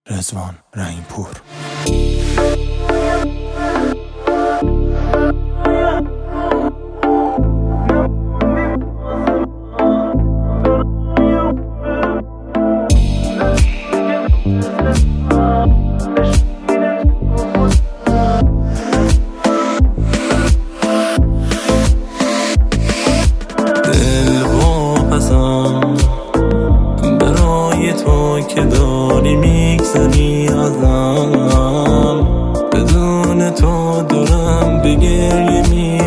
رضوان رحیم‌پور. دل واپسم برای تو که داری میگذری ازم، بدون تو دارم به گریه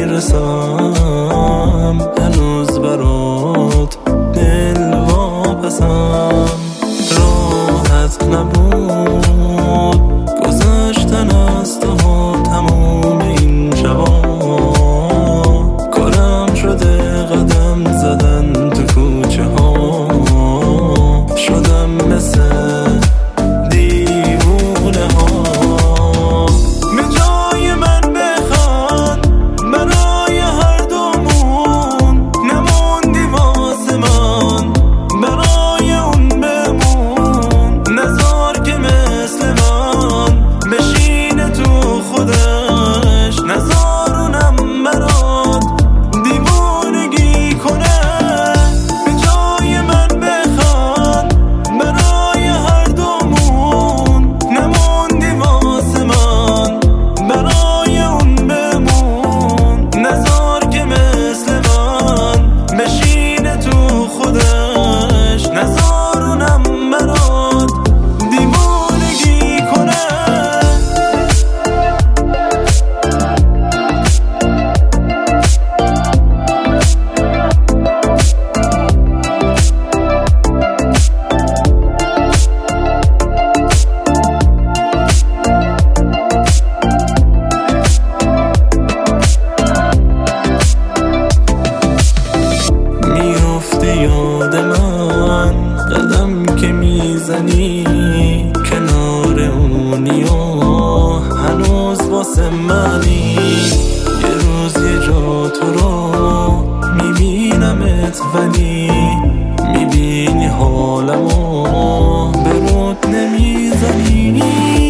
میرسم. هنوز برات دل واپسم، راحت نبود گذشتن از تو تموم این شبا. کارم شده قدم زدن تو کوچه ها، شدم مثل دیوونه ها. به جای من بخوان برای هر دومون، نموندی واسه من برای اون بمون. نزار که مثل من بشینه تو خودش، نزار اونم برات دیوونگی کنه. به جای من بخوان برای هر دومون، نموندی واسه من برای اون بمون. نزار که مثل من بشینه تو خودش، نزار اونم برات دیوونگی کنه. میفته یاد من قدم که میزنی کنار اونی و هنوز واسه منی. یه روز یه جا تو رو میبینمت، ولی میبینی حالمو به رود نمیزنی.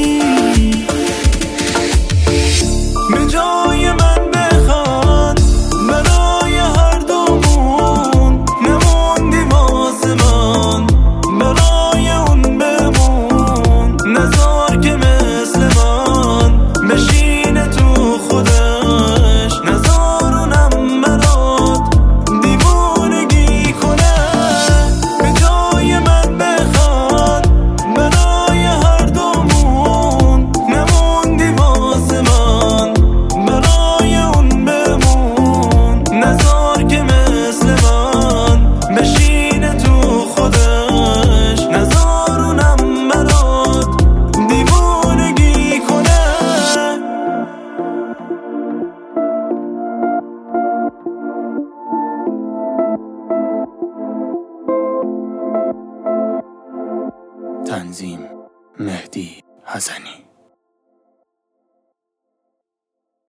به جای من بخواد برای هر دومون، نموندی واسه من برای اون بمون. نزار که مثل من بشینه تو خودش، نزار اونم برات دیوونگی کنه. به جای من بخواد برای هر دومون، نموندی واسه من برای اون بمون. نزار که مثل من بشینه تو خودش، نزار اونم برات دیوونگی کنه. تنظیم مهدی حسنی.